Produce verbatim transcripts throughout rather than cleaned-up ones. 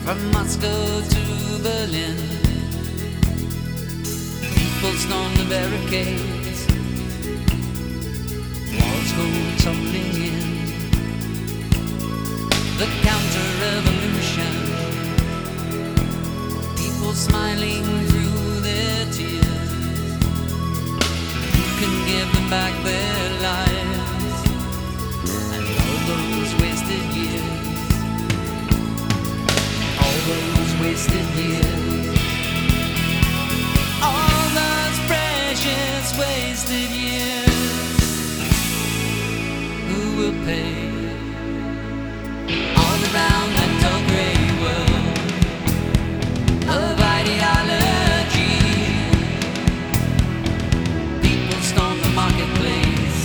from Moscow to Berlin. People storm the barricades, walls go tumbling in. The counter-revolution, people smiling through their tears. Who can give them back their lives and all those wasted years? All those wasted years, all those precious wasted years. Who will pay? All around that dull grey world of ideology, people storm the marketplace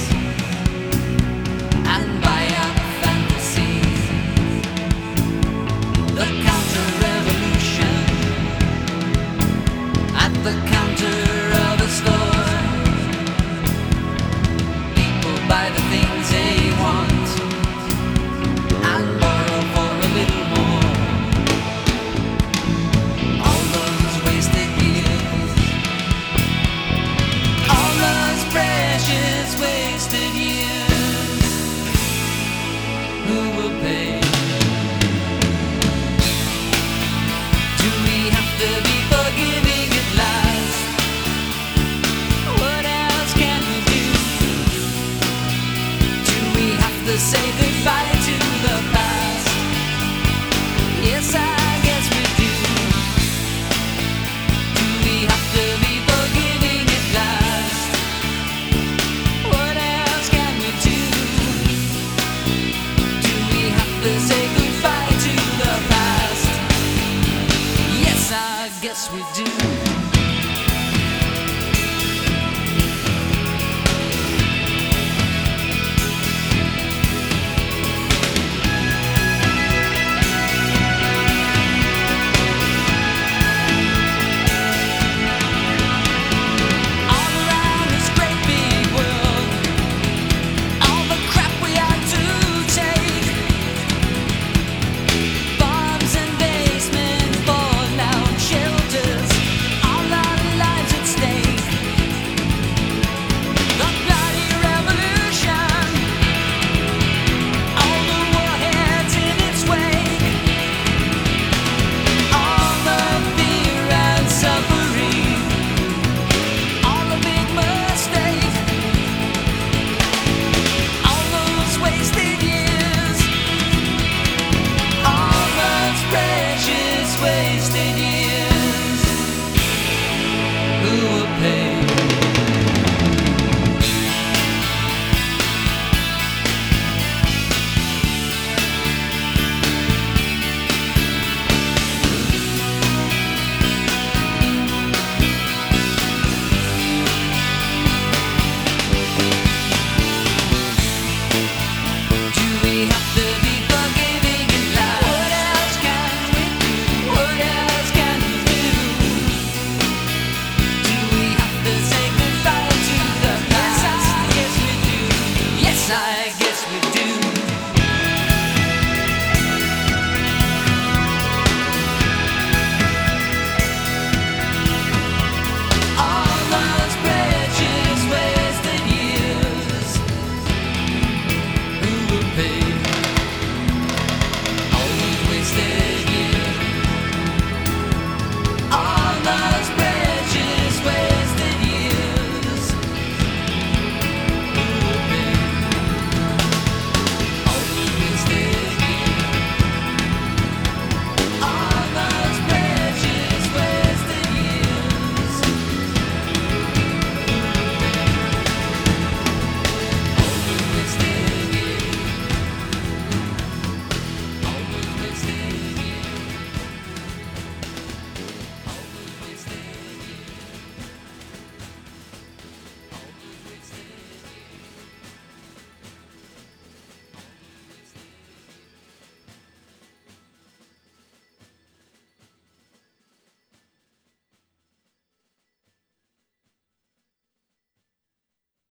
and buy out fantasy. The counter-revolution at the counter of a store. People buy the things they want and borrow for a little more. All those wasted years, all those precious wasted years. Who will pay? Do we have to be forgiving at last? What else can we do? Do we have to say goodbye